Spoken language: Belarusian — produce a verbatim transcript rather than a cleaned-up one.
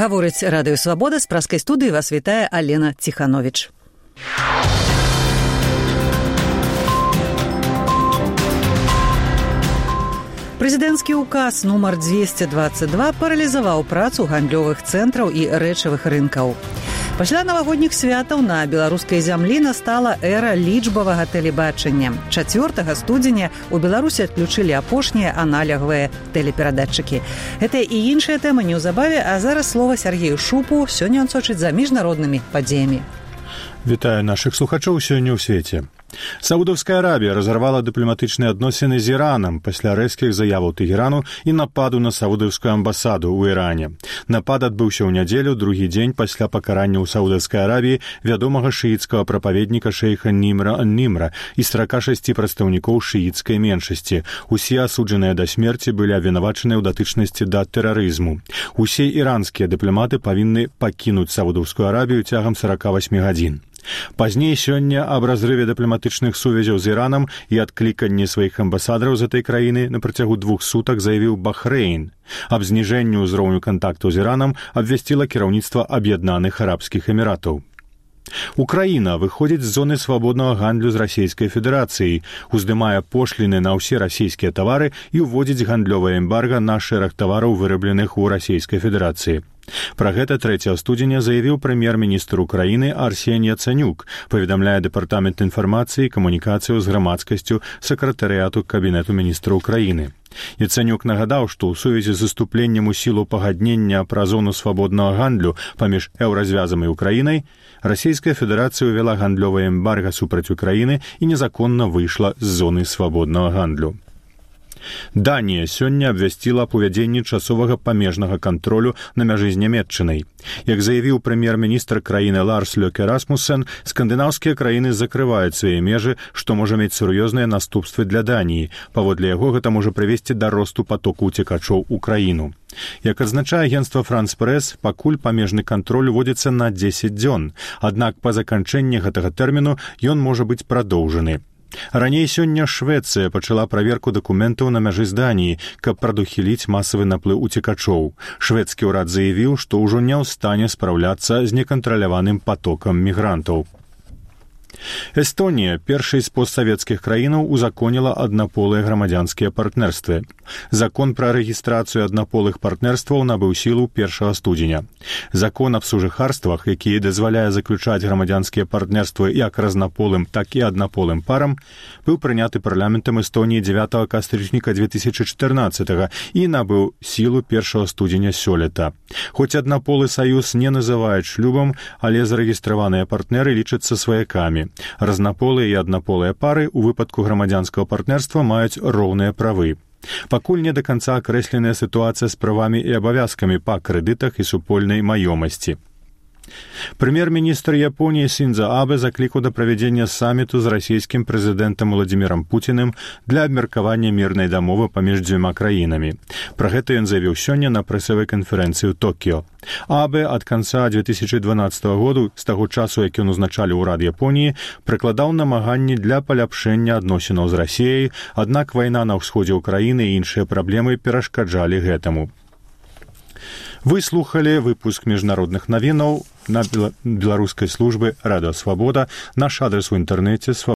Гаворыць Радыё Свабода, з праскай студыі вас вітае Алена Ціхановіч. Прэзідэнцкі ўказ нумар дзвесце дваццаць два паралізаваў працу гандлёвых цэнтраў і рэчавых рынкаў. Пасля навагодніх святаў на беларускай зямлі настала эра лічбавага тэлебачання. чацвёртага студзеня у Беларусі адключылі апошнія аналягавыя тэлеперадатчыкі. Гэта і іншыя тэмы неўзабаве, а зараз слова Сергею Шупу. Сёння ён сочыць за міжнароднымі падзеямі. Вітаю нашых слухачоў сёння ў свеце. Саудаўская Арабія разарвала дыпламатычныя адносіны з Іранам пасля рэзкіх заяваў Тэхерану і нападу на саудаўскую амбасаду ў Іране. Напад адбыўся ў нядзелю, другі дзень пасля пакарання ў Саудаўскай Арабіі вядомага шыіцкага прапаведніка шэйха Німра ан-Німра і сорок шесть прадстаўнікоў шыіцкай меншасці. Усе асуджаныя да смерці былі абвінавачаныя ў датычнасці да тэрарызму. Усе іранскія дыпламаты павінны пакінуць Саудаўскую Арабію цягам сорок восемь гадзін. Пазней сёння аб разрыве дыпламатычных сувязяў з Іранам і адкліканні сваіх амбасадараў з гэтай краіны на працягу двух сутак заявіў Бахрэйн. Аб зніжэнні ўзроўню кантактаў з Іранам абвясціла кіраўніцтва Аб'яднаных Арабскіх Эміратаў. Украіна выходзіць з зоны свабоднага гандлю з Расійскай Федэрацыяй, уздымае пошліны на ўсе расійскія тавары і ўводзіць гандлёвае эмбарга на шэраг тавараў, вырабленых у Расійскай Федэрацыі. Пра гэта трэцяга студзеня заявіў прэм'ер-міністр Украіны Арсеній Яцэнюк, паведамляе дэпартамент інфармацыі і камунікацыяў з грамадскасцю сакратарыяту Кабінету міністра Украіны. Яцэнюк нагадаў, што ў сувязі з уступленнем у сілу пагаднення пра зону свабоднага гандлю паміж еўразвязам і Украінай, Расійская Федэрацыя ўвяла гандлёвае эмбарга супраць Украіны і незаконна выйшла з зоны свабоднага гандлю. Данія сёння абвясціла аб увядзенні часовага памежнага кантролю на мяжы з Нямецчынай. Як заявіў прэм'ер-міністр краіны Ларс Лёке Расмуссен, скандынаўскія краіны закрываюць свае межы, што можа мець сур'ёзныя наступствы для Даніі. Паводле яго гэта можа прывесці да росту патоку ўцекачоў у краіну. Як адзначае агенцтва France Press, пакуль памежны кантроль уводзіцца на дзесяць дзён, аднак па заканчэнні гэтага тэрміну ён можа быць прадоўжаны. Раней сёння Швецыя пачала праверку дакументаў на мяжы з Даніі, каб прадухіліць масавы наплыў уцекачоў. Шведскі ўрад заявіў, што ўжо не ў стане спраўляцца з некантраляваным патокам мігрантаў. Эстонія, першай з постсавецкіх краінаў, узаконіла аднаполыя грамадзянскія партнерствы. Закон пра рэгістрацыю аднаполых партнерстваў набыў сілу першага студзеня. Закон аб сужыхарствах, які дазваляе заключаць грамадзянскія партнерствы як разнаполым, так і аднаполым парам, быў прыняты парламентам Эстоніі дзевятага кастрычніка две тысячи чатырнаццатага і набыў сілу першага студзеня сёлета. Хоць аднаполы саюз не называюць шлюбам, але зарэгістраваныя партнеры лічацца сваякамі. Разнаполыя і аднаполыя пары ў выпадку грамадзянскага партнерства маюць роўныя правы. Пакуль не да канца акрэсленая сітуацыя з правамі і абавязкамі па крэдытах і супольнай маёмасці. Прэм'ер-міністр Японіі Синдзо Абэ заклікаў да правядзення саміту з расійскім прэзідэнтам Уладзімірам Пуціным для абмеркавання мірнай дамовы паміж дзвюма краінамі. Пра гэта ён заявіў сёння на прэсавай канферэнцыі ў Токіё. Абэ ад канца две тысячи дванаццатага году, з таго часу, як ён узначаліў урад Японіі, прыкладаў намаганні для паляпшэння адносінаў з Расіяй, аднак вайна на ўсходзе ўкраіны і іншыя праблемы перашкаджалі гэтаму. Вы слухали выпуск міжнародных навінаў на беларускай службы Радыё Свабода. Наш адрес у інтэрнэце